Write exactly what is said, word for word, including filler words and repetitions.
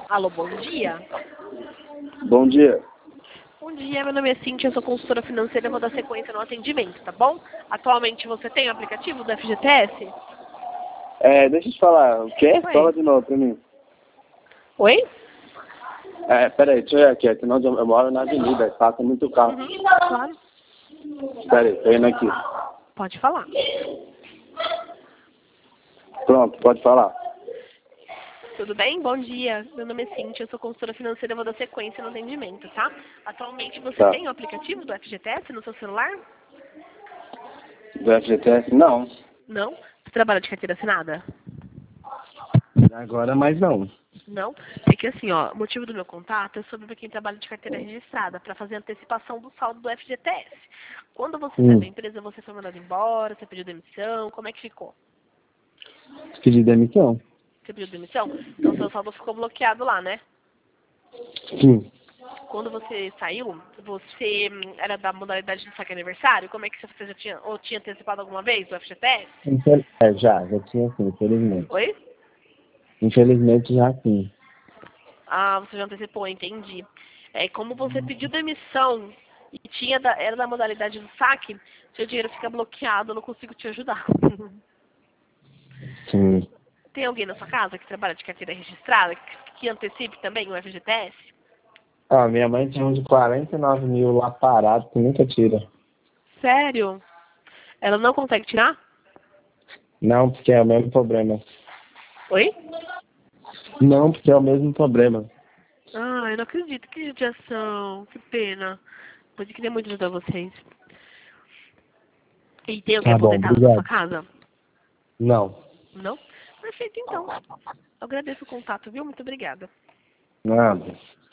Alô, bom dia. Bom dia. Bom dia, meu nome é Cintia, eu sou consultora financeira e vou dar sequência no atendimento, tá bom? Atualmente você tem o aplicativo do F G T S? É, deixa eu te falar, o quê? Oi. Fala de novo pra mim. Oi? É, peraí, deixa eu ver aqui, é que nós, eu moro na avenida, passa muito carro. Uhum, claro. Peraí, tô indo aqui. Pode falar. Pronto, pode falar. Tudo bem? Bom dia. Meu nome é Cintia, eu sou consultora financeira e vou dar sequência no atendimento, tá? Atualmente você Tá. tem o aplicativo do F G T S no seu celular? Do F G T S? Não. Não? Você trabalha de carteira assinada? Agora mais não. Não? É que assim, ó, o motivo do meu contato é sobre quem trabalha de carteira registrada, para fazer antecipação do saldo do F G T S. Quando você saiu Hum. da empresa, você foi mandado embora, você pediu demissão, como é que ficou? Pedi demissão? Você pediu demissão? Então seu saldo ficou bloqueado lá, né? Sim. Quando você saiu, você hum, era da modalidade de saque aniversário? Como é que você já tinha, ou tinha antecipado alguma vez o F G T S? Infel- É, já, já tinha sim, infelizmente. Oi? Infelizmente já sim. Ah, você já antecipou, entendi. É, como você pediu demissão e tinha da- era da modalidade do saque, seu dinheiro fica bloqueado, eu não consigo te ajudar. Sim. Tem alguém na sua casa que trabalha de carteira registrada, que, que antecipe também o F G T S? Ah, minha mãe tinha uns quarenta e nove mil lá parado que nunca tira. Sério? Ela não consegue tirar? Não, porque é o mesmo problema. Oi? Não, porque é o mesmo problema. Ah, eu não acredito. Que judiação. Que pena. Pois eu queria muito ajudar vocês. E tem alguém Tá bom, aposentado na sua obrigado. casa? Não. Não? Perfeito, então. Eu agradeço o contato, viu? Muito obrigada. Nada.